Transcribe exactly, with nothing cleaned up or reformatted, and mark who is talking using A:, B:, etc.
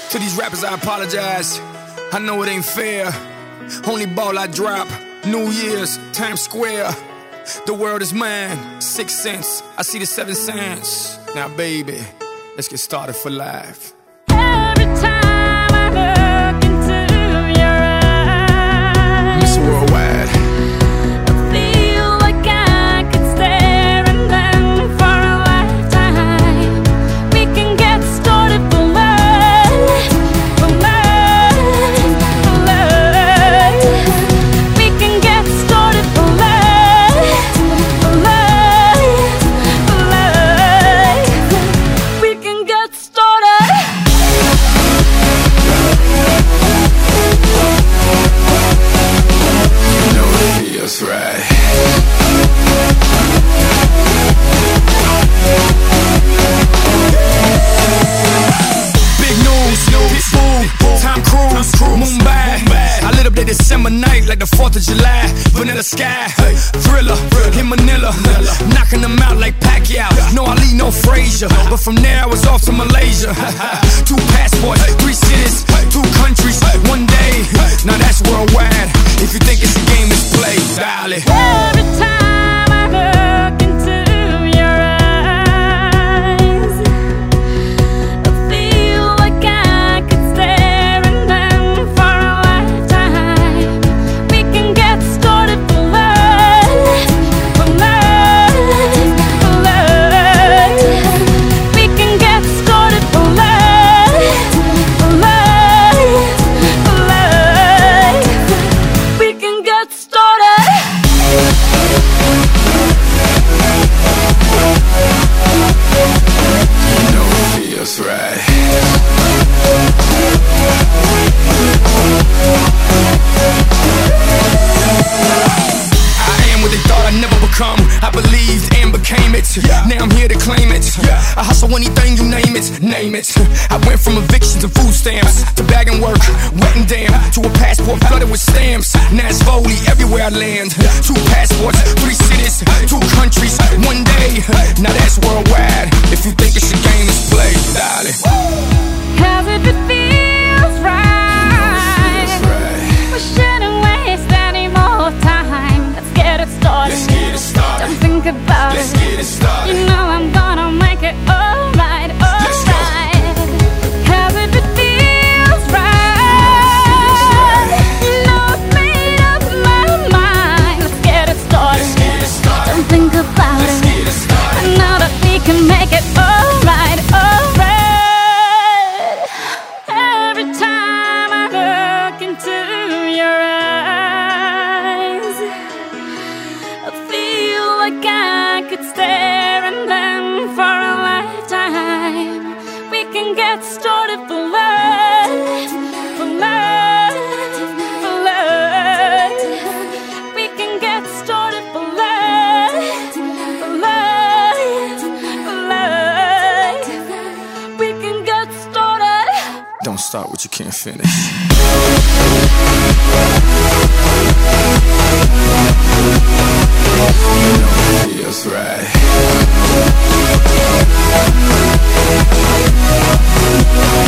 A: To these rappers I apologize, I know it ain't fair. Only ball I drop, New Year's, Times Square. The world is mine, six cents, I see the seven cents. Now baby, let's get started for life.
B: Every time I look into your eyes,
A: Miss Worldwide,
B: I feel like I could stare at them for a lifetime. We can get started for love, for love, for love. We can get started for love, for love, for love. We can get started.
A: you know it feels right. Big news, Pitbull, Tom Cruise, Mumbai. I lit up that December night like the fourth of July. Vanilla Sky, Thriller, in Manila, knocking them out like Pacquiao. No Ali, no Frazier, but from there I was off to Malaysia. Two passports, three cities, two countries, one day. Now that's worldwide. If you think it's a game, it's play, darling.
B: Every time I look into your eyes, I feel like I could stare at them for a lifetime. We can get started for love, for love, for love. We can get started for love, for love, for love. We can get started.
A: You know it feels right. I am what they thought I'd never become. I believed and became it. Now I'm here to claim it. I hustle anything, you name it, name it. I went from evictions and food stamps to bagging work, wet and damn, to a passport flooded with stamps. Now it's Foley everywhere I land. Two passports, three cities, two countries, one day. Now that's worldwide. If you think it's a game, it's play, darling.
B: Cause if it feels right,
A: That's right.
B: we shouldn't waste any more time. Let's get it started.
A: Let's get it started.
B: Don't think about
A: Let's
B: it.
A: get it started.
B: You know I'm gonna make it alright,
A: Let's go.
B: alright. Cause if it feels right, you know I've made up my mind. Let's get it started.
A: Let's get it started.
B: Don't think about
A: Let's
B: it.
A: get it started.
B: I know that we can make it alright, alright. Every time I look into your eyes, I feel like I could stare at them for a lifetime. We can get started for love, for love, for love. We can get started for love, for love, for love. We can get started.
A: Don't start what you can't finish. You know it feels right.